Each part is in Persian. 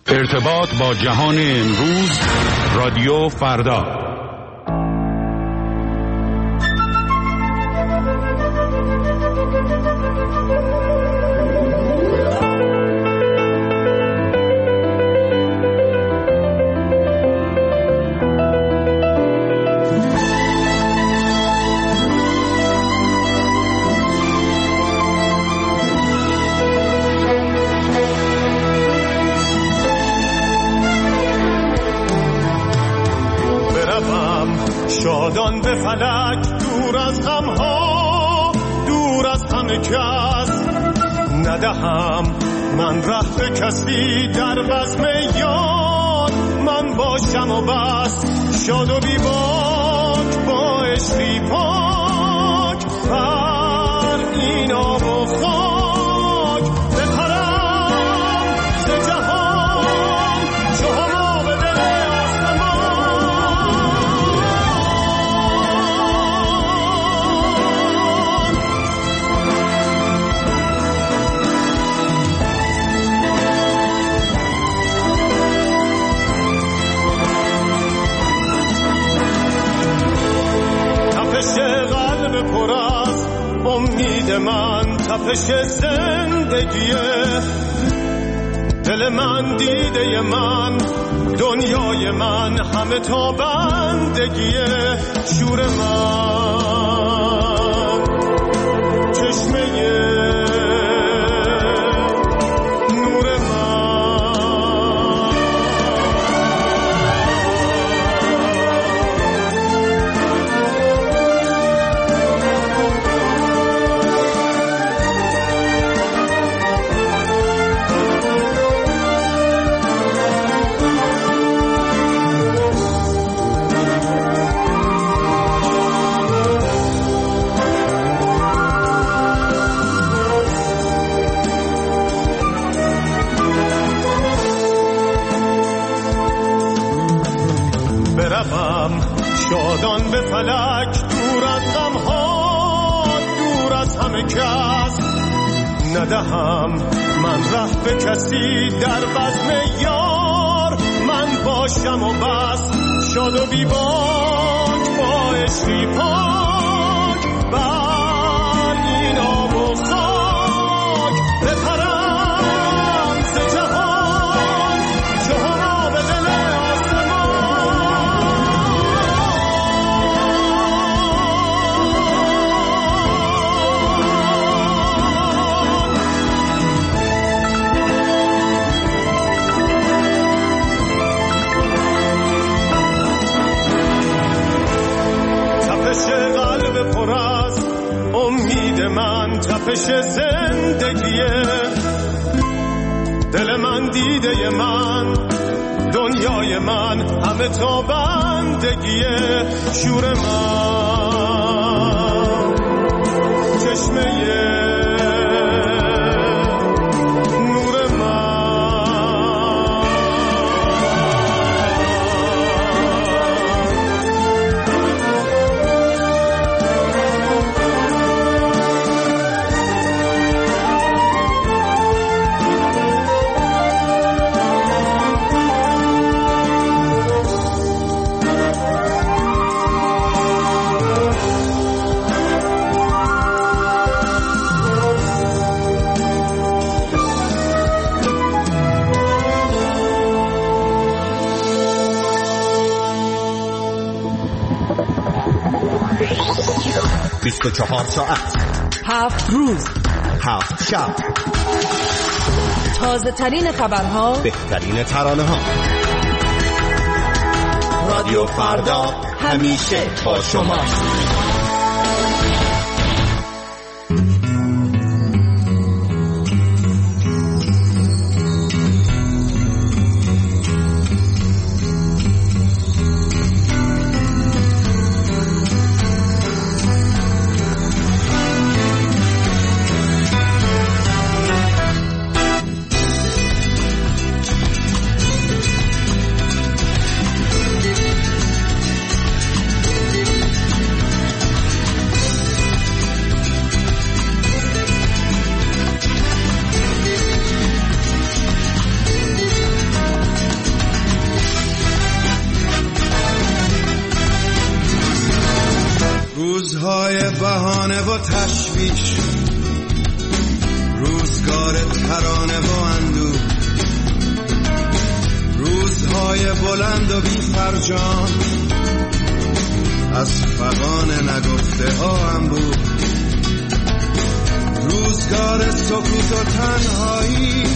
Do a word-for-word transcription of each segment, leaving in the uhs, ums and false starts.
ارتباط با جهان امروز، رادیو فردا. شادان به فلک، دور از غمها، دور از همه کس. ندهم من ره به کسی، در بزم یار من باشم و بس. شاد و بی باک با عشقی پاک، بر این آب و خاک بپرم ز جهان، چو هما به دل پر از امید من، تپش زندگیه. دل من دیده من، دنیای من، همه تا بندگیه. شور من چشمه شادان به فلک، دور از غمها، دور از همه کس. ندهم من ره به کسی، در بزم یار من باشم و بس. شاد و بی باک با عشقی پاک، بر این آب و خاک بپرم ز جهان، چو هما به دل قلب پر از امید من، تپش زندگیه. دل من دیده من، دنیای من، همه تا بندگیه. شور من چشمه بیست و چهار ساعت، هفت روز، هفت شب، تازه ترین خبرها، بهترین ترانه ها. رادیو فردا همیشه با شماست. بهانه و تشویش، روزگار ترانه و اندوه، روزهای بلند و بی فرجام، از فغان نگفته ها هم بود، روزگار سکوت و تنهایی،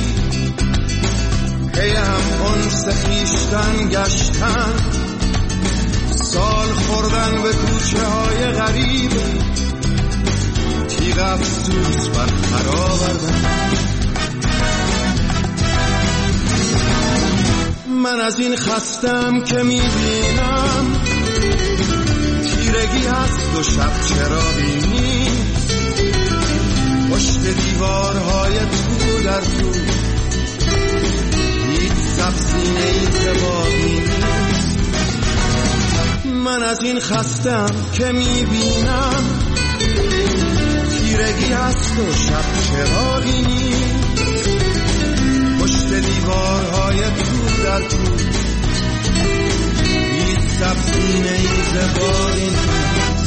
پی هم انس خویشتن گشتن، سال خوردن به کوچه های غریب، تیغ افسوس بر پر آوردن. من از این خستم که میبینم تیرگی هست و شب چراغی نیست، پشت دیوارهای تو در تو هیچ سبزینه ای زبانی نیست. من از این خستم که میبینم تیرگی هست و شب چراغی نیست، پشت دیوارهای تو در تو هیچ سبزینه ای زبانی نیست.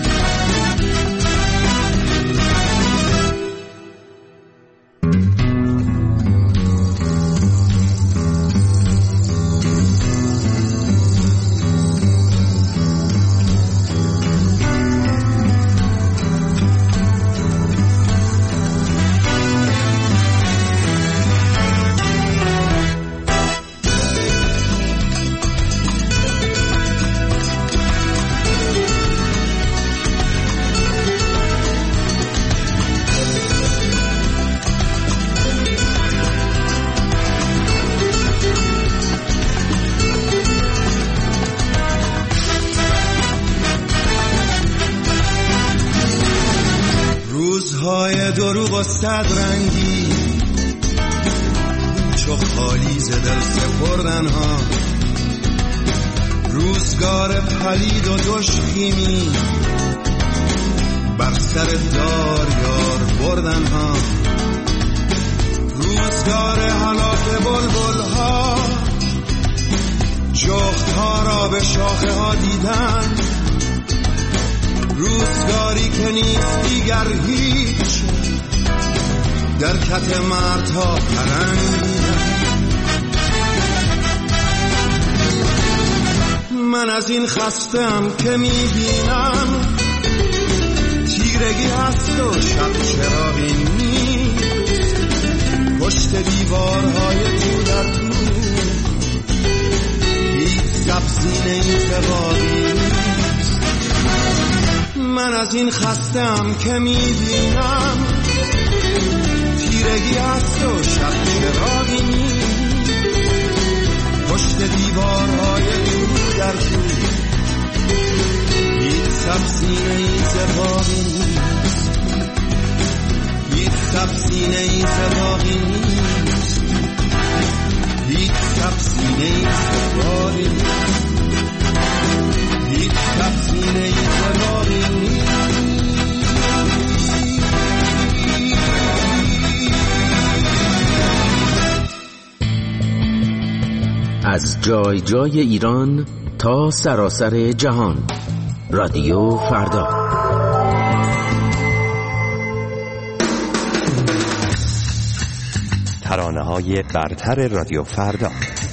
دروغ و صد رنگی چو خالی ز دل سپردن ها، روزگار پلید و دشخیمی بر سر دار یار بردن ها، روزگار هلاک بلبل ها، جغد ها را به شاخه ها دیدن، روزگاری که نیست دیگر هیچ در کت مردها پرنگیدن. من از این خستم که میبینم تیرگی هست و شب چراغی نیست، پشت دیوارهای تو در تو هیچ سبزینه ای زبانی نیست. من از این خستم که میبینم تیرگی هست و شب چراغی نیست، پشت دیوارهای تو در تو هیچ سبزینه ای زبانی نیست، هیچ سبزینه ای زبانی نیست، هیچ سبزینه ای زبانی نیست، هیچ سبزینه ای زبانی نیست. از جای جای ایران تا سراسر جهان، رادیو فردا. ترانه‌های برتر رادیو فردا.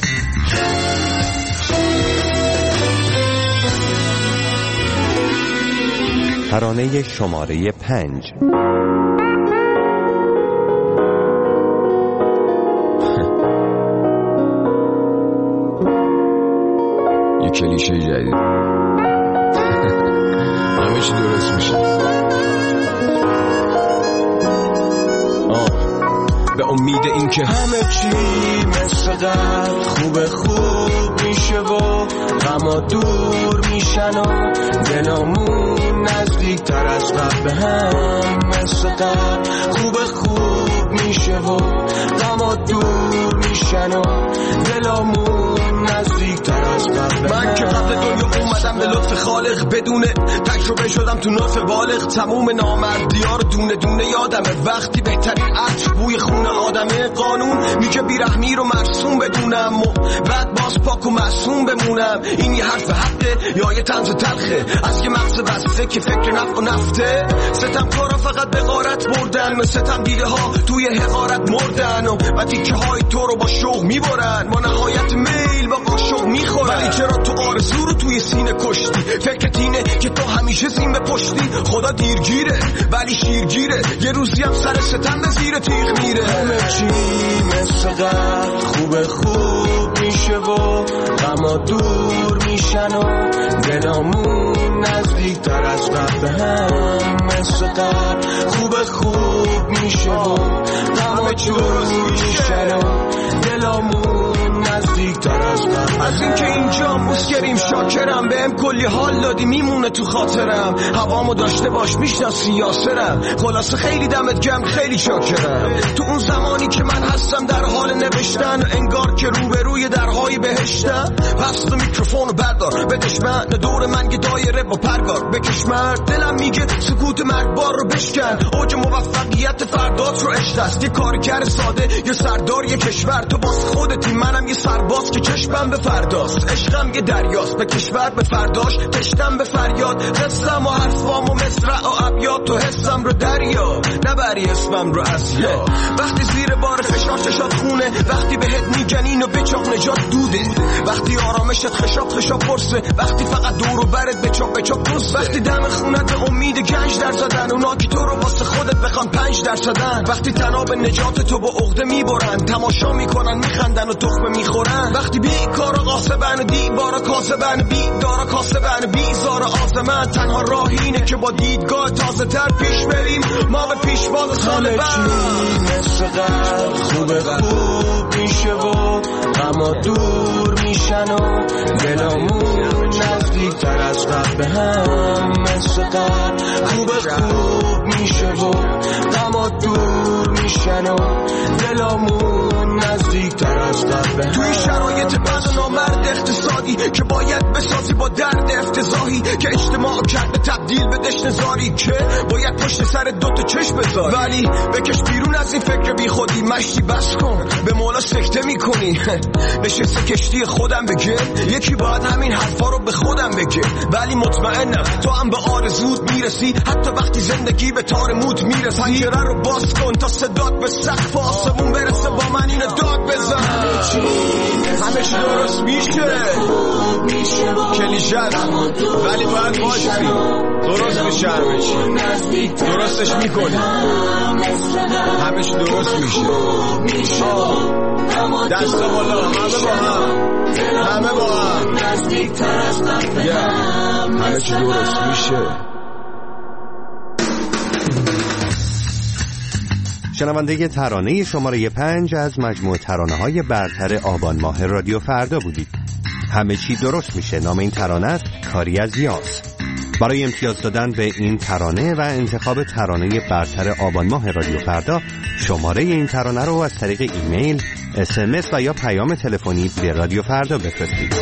ترانه شماره پنج. کلیشه جدید همه چی درست میشه. به امید این که همه چی مثل قبل خوب خوب میشه و غما دور میشن و دلامون نزدیک تر از قبل به هم مثل قبل خوب خوب میشه و غما دور میشن و دلامون نزدیک تر از قبل. من که قبل دنیا اومدم رسیدم به لطف خالق بدونه تجربه شدم تو نطف بالغ. تموم نامردی‌ها رو دونه دونه یادمه وقتی بهترین عطر بوی خون آدمه. قانون میگه بیرحمی رو مرسوم بدونم و بعد باز پاک و معصوم بمونم. این یه حرف حقه یا یه طنز تلخه از یه مغز بسته که فکر نفع و نفته؟ ستم کارا فقط به غارت بردن و ستم دیده ها توی حقارت مردن و و تیکه های تو رو با شوق میبرن. ما نهایت میل با قاشق میخورن. ولی چرا تو آرزو رو توی سینه کشتی؟ فکرت اینه که تو همیشه زین به پشتی. خدا دیرگیره ولی شیرگیره یه روزی هم سر ستم به زیر تیغ میره. همه چی مثل قبل خوب خوب میشه و غما دور میشن و دلامون نزدیک تر از قبل به هم. مثل قبل خوب خوب میشه و غما دور میشن و دلامون نزدیک تر از قبل. از اینکه اینجا مسکریم شاکرم بهم کلی حال دادی میمونه تو خاطرم. هوامو داشته باش میشناسی یاسرم. خلاصه خیلی دمت گرم خیلی شاکرم. تو اون زمانی که من هستم در حال نوشتن انگار که روبروی درهای بهشتم. پس تو میکروفونو بردار بدش من دور من یه دایره با پرگار بکش مرد. دلم میگه سکوت مرگبار رو بشکن. اوج موفقیت فردات رو عشق است. یه کارگر ساده یه سردار یه کشور. تو باز خودتی منم یه سرباز که چشمم به فرداست. عشقم یه دریاست به کشور به فرداش تشتم به فریاد. حسم و حرفام و مصرع و ابیات تو حسم رو دریا نبری اسمم رو از یا. وقتی زیر بار فشار چشات خونه وقتی بهت میگن اینو بچاق نجات دوده. وقتی آرامشت خشاب خشاب پرسه وقتی فقط دور و برت بچاق بچاق دوست. وقتی دم خونت امید گنج در زدن اونا که تو رو واسه خودت بخوان پنج در زدن. وقتی تناب نجات تو با عقده میبرن تماشا میکنن میخندن و تخمه میخورن. وقتی بیکارا قاسبن و دیوارا کاسبن بیدارا کاسبن بیزار آزمن. تنها راه اینه که با دیدگاه تازه تر پیش بریم ما به پیش باز سال بعد. مثل قبل خوب خوب میشه و غما دور میشن و دلامون نزدیک تر از قبل به هم. مثل قبل خوب خوب میشه و غما دور میشن و دلامون نزدیک تر از قبل به هم. توی شرایط بد و نامرد اقتصادی که باید بسازی با درد افتضاحی که اجتماع کرده تبدیل به دشت زاری که باید پشت سر دوتا چشم بذاری. ولی بکش بیرون از این فکر بی خودی مشتی بس کن به مولا سکته میکنی. نشسته کشتی خودم بگه یکی باید همین حرفا رو به خودم بگه. ولی مطمئنم تو هم به آرزوت میرسی حتی وقتی زندگی به تار موت میرسی. پنجره رو باز کن تا صدات به سقف آسمون برسه با من اینو داد بزن. همه چی درست میشه کلیشه ولی باید باشی درست میشه. همه چی درستش میکنی همه چی درست میشه. دست بالا همه با هم همه با هم همه چی درست میشه. شنونده ترانه شماره پنج از مجموعه ترانه های برتر آبان ماه رادیو فردا بودید. همه چی درست میشه نام این ترانه است، کاری از یاس. برای امتیاز دادن به این ترانه و انتخاب ترانه برتر آبان ماه رادیو فردا شماره این ترانه رو از طریق ایمیل، اس ام اس و یا پیام تلفنی به رادیو فردا بفرستید.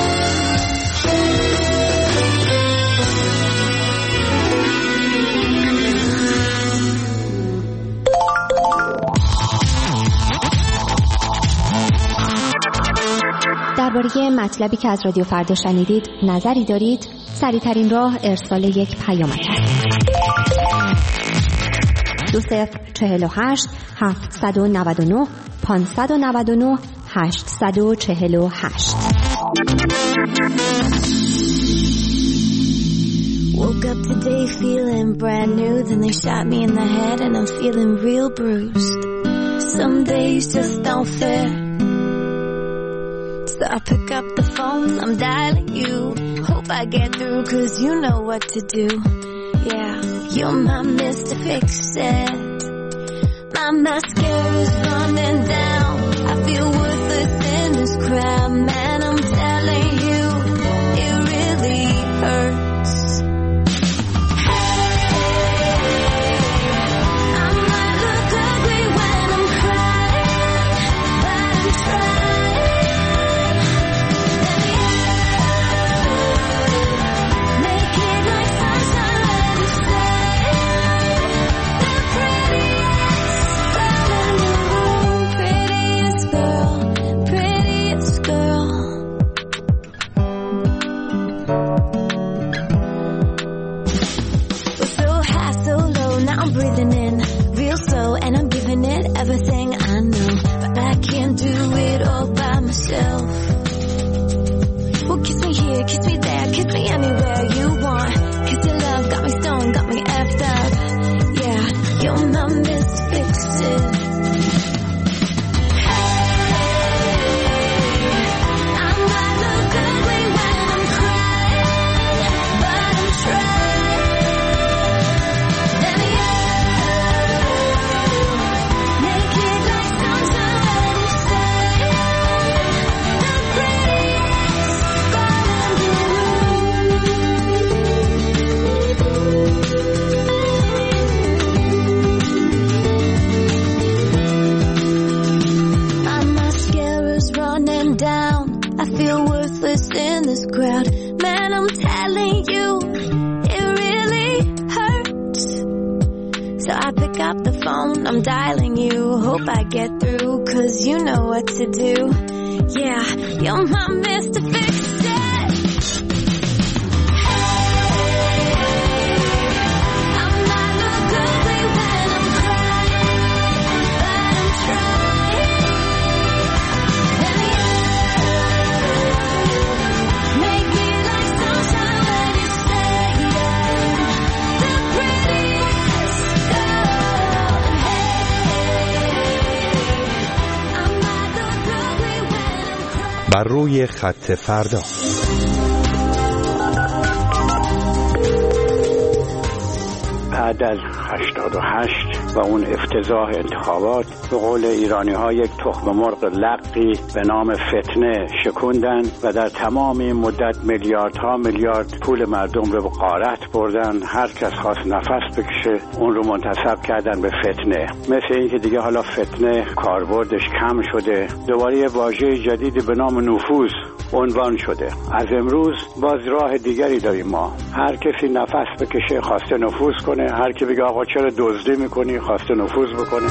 درباره مطلبی که از رادیو فردا شنیدید نظری دارید؟ سریع‌ترین راه ارسال یک پیامک است. دو صفر چهل و هشت هفتصد و نود و نه پانصد و نود و نه هشتصد و چهل و هشت. Woke up today feeling brand new, then they shot me in the head and I'm feeling real bruised. Some days just don't fit. So I pick up the phone, I'm dialing you. Hope I get through cause you know what to do. Yeah, you're my Mister Fix-It. My mascara's running down. I feel worthless in this crowd. Man, I'm telling you, it really hurts. I might look ugly when I'm crying, but I'm trying. myself. Well, kiss me here, kiss me there, kiss me anywhere you want. Kiss your love, got me stoned, got me effed up. Yeah, you're my misfixer. In this crowd, man, I'm telling you, it really hurts. So I pick up the phone, I'm dialing you, hope I get through, cause you know what to do. Yeah, you're my Mister Fix-It. بر روی خط فردا. بعد از هشتاد و هشت و اون افتضاح انتخابات، به قول ایرانی ها یک تخم مرغ لقی به نام فتنه شکوندن و در تمام این مدت میلیاردها میلیارد پول مردم رو به غارت بردن. هر کس خواست نفس بکشه اون رو منتسب کردن به فتنه. مثل این که دیگه حالا فتنه کاربردش کم شده، دوباره یه واژه جدیدی به نام نفوذ عنوان شده. از امروز باز راه دیگری داریم ما. هر کسی نفس بکشه خواسته نفوذ کنه، هر کی بگه آقا چرا دزدی میکنی خواسته نفوذ بکنه.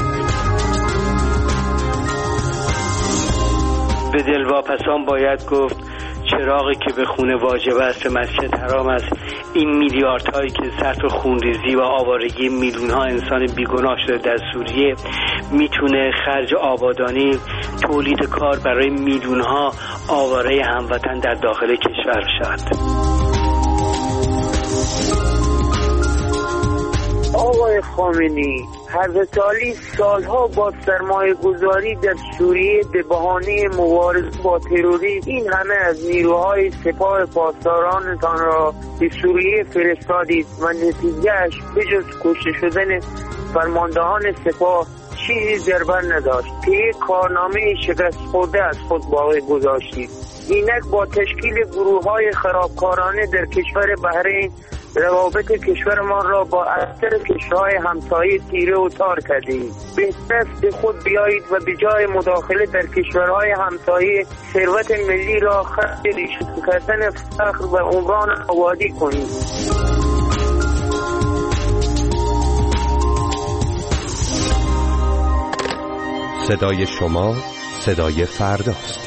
به دلواپسان باید گفت چراغی که به خونه واجب است مسجد حرام است. این میلیاردهایی که صرف خونریزی و آوارگی میلیون ها انسان بیگناه شده در سوریه میتونه خرج آبادانی، تولید کار برای میلیون ها آواره هموطن در داخل کشور شد. آقای خامنه‌ای، حضرت علی سالها با سرمایه گذاری در سوریه به بهانه مبارزه با تروریسم این همه از نیروهای سپاه پاسدارانتان را به سوریه فرستادید و نتیجهش به جز کشته شدن فرماندهان سپاه چیزی در بر نداشت که یک کارنامه شکست خورده از خود باقی گذاشتید. اینک با تشکیل گروه‌های خرابکارانه در کشور بحرین روابط کشورمان را با اکثر کشورهای همسایه تیره و تار کردید. بهتر است به خود بیایید و به جای مداخله در کشورهای همسایه ثروت ملی را خرج ریشه کردن فقر و عمران آبادی کنید. صدای شما صدای فرداست.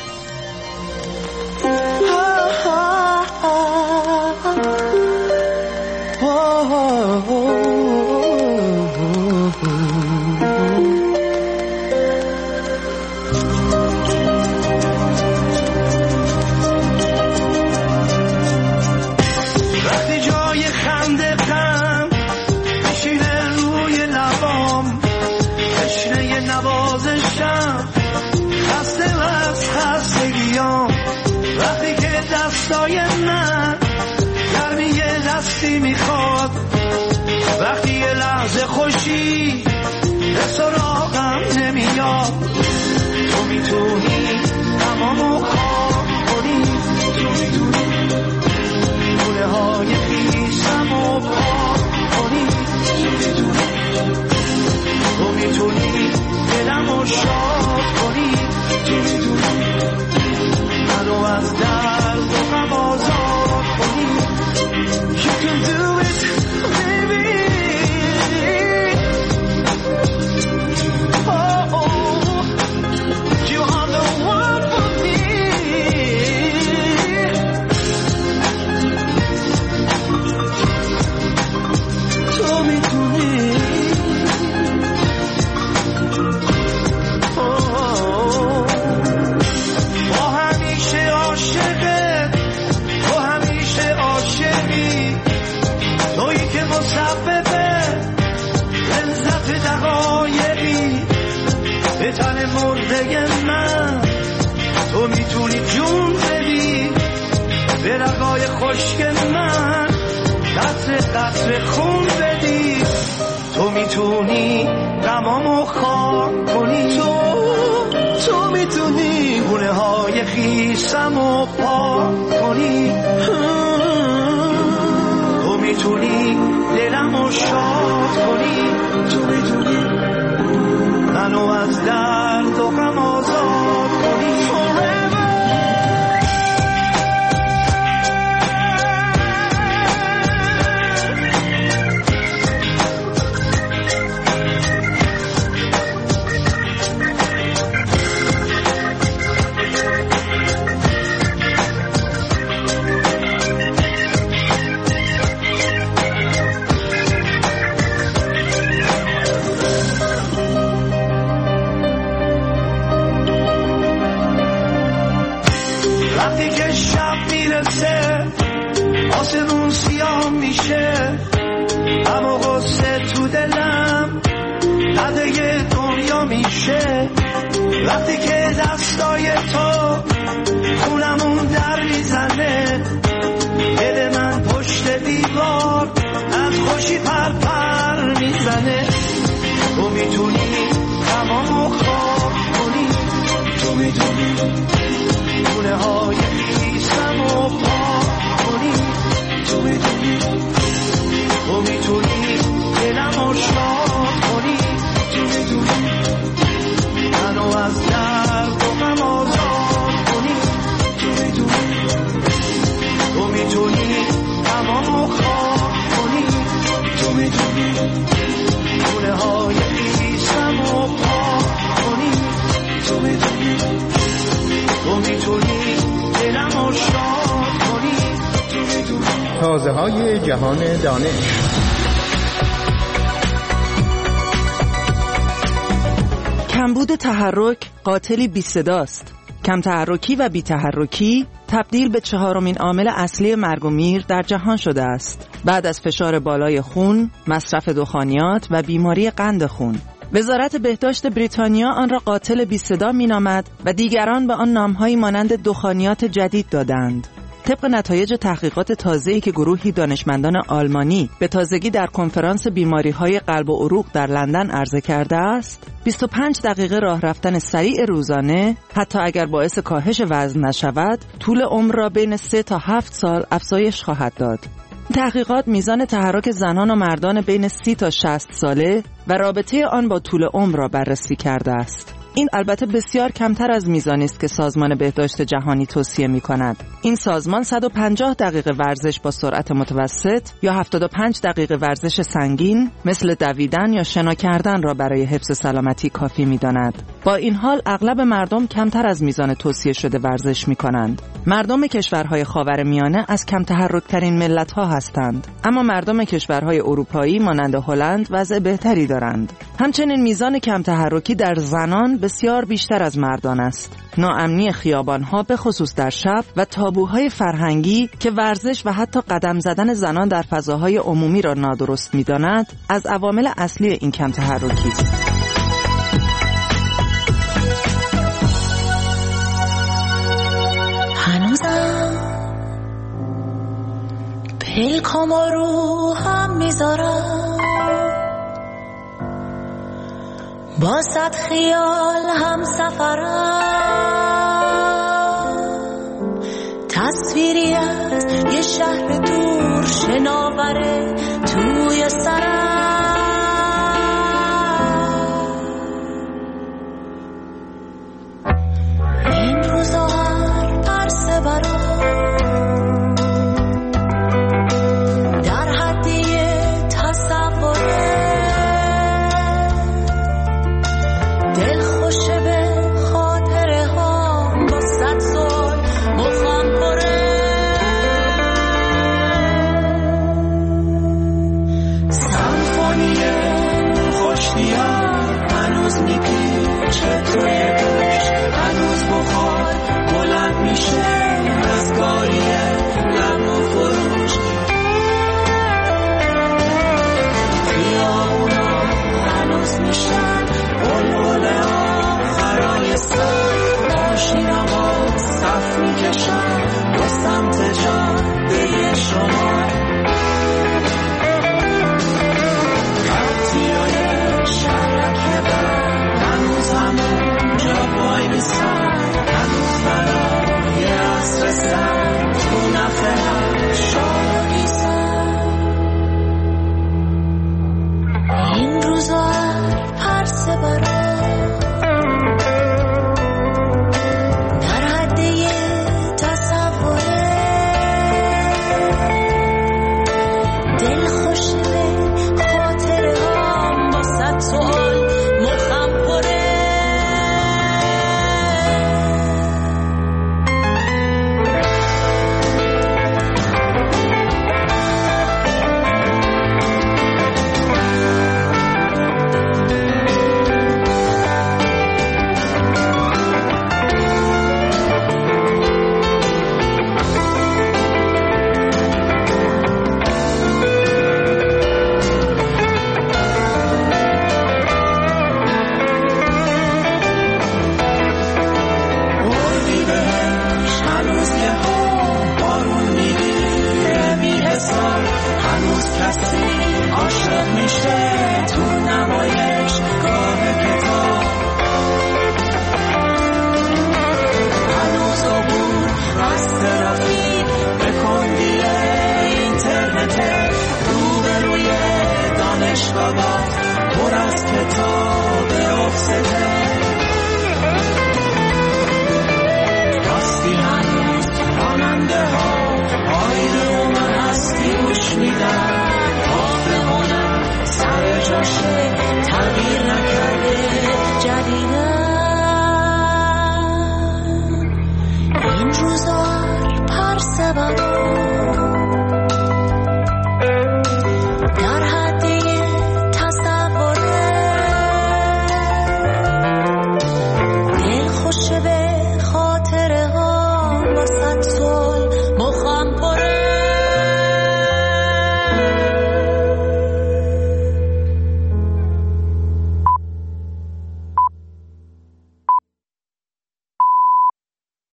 وقتی جای خنده غم بشینه روی لبام، تشنه نوازشم، خسته و از خوشگل من قطر قطر خون بدی، تو میتونی غمامو خاک کنی، تو تو میتونی گونه های خیسمو پاک کنی، تو میتونی دلمو شاد کنی، تو میتونی منو از درد و غم آزاد کنی. وقتی که شب میرسه آسمون سیاه میشه، اما غصه تو دلم قدر دنیا میشه. وقتی که دستای تو خونمون در میزنه، دل من پشت دیوار از خوشی پر پر میزنه. تو میتونی تمامو خواب کنی، تو میتونی گونه های خیسم و پاک کنی، تو میتونی تو میتونی دلم رو شاد کنی، تو میتونی منو از درد و غم آزاد کنی، تو میتونی تو میتونی تمامو خواب کنی، تو میتونی گونه های خیسم و پاک کنی، تو میتونی تو میتونی دلمو شاد کنی، تو میتونی. تازه های جهان دانش. کمبود تحرک قاتلی بی صداست. کم تحرکی و بی تحرکی تبدیل به چهارمین عامل اصلی مرگ و میر در جهان شده است، بعد از فشار بالای خون، مصرف دخانیات و بیماری قند خون. وزارت بهداشت بریتانیا آن را قاتل بی صدا می‌نامد و دیگران به آن نام‌هایی مانند دخانیات جدید دادند. طبق نتایج تحقیقات تازه‌ای که گروهی دانشمندان آلمانی به تازگی در کنفرانس بیماری‌های قلب و عروق در لندن عرضه کرده است، بیست و پنج دقیقه راه رفتن سریع روزانه حتی اگر باعث کاهش وزن نشود، طول عمر را بین سه تا هفت سال افزایش خواهد داد. تحقیقات میزان تحرک زنان و مردان بین سی تا شصت ساله و رابطه آن با طول عمر را بررسی کرده است. این البته بسیار کمتر از میزانی است که سازمان بهداشت جهانی توصیه می‌کند. این سازمان صد و پنجاه دقیقه ورزش با سرعت متوسط یا هفتاد و پنج دقیقه ورزش سنگین مثل دویدن یا شنا کردن را برای حفظ سلامتی کافی می‌داند. با این حال اغلب مردم کمتر از میزان توصیه شده ورزش می‌کنند. مردم کشورهای خاورمیانه از کم تحرک‌ترین ملت‌ها هستند، اما مردم کشورهای اروپایی مانند هلند وضع بهتری دارند. همچنین میزان کم تحرکی در زنان بسیار بیشتر از مردان است. ناامنی خیابان‌ها به خصوص در شب و تابوهای فرهنگی که ورزش و حتی قدم زدن زنان در فضاهای عمومی را نادرست می‌داند، از عوامل اصلی این کم تحرکی است. هنوزم پلکام رو هم میذارم، با صد خیال هم سفرم، تصویری از یه شهر دور شناوره توی سرم. این روزا هر پرسه برام در حدی تصوره، دل خوشه به خاطره ها با صد سال مخم پره. سمفونی خوشنیا هنوز میپیچه توی گوش، هنوز بخار بلند میشه از گاریه لب و فروش. خیابونا هنوز میشن بلبل آخرای سر، ماشینا با صف میکشن به سمت جاده شما خطیای شرک بر هنوز همون جا وای میسن هنوز برای عصر سر تو نفر شاگیسن این روزا پرسه برا به خاطره ها واسه تو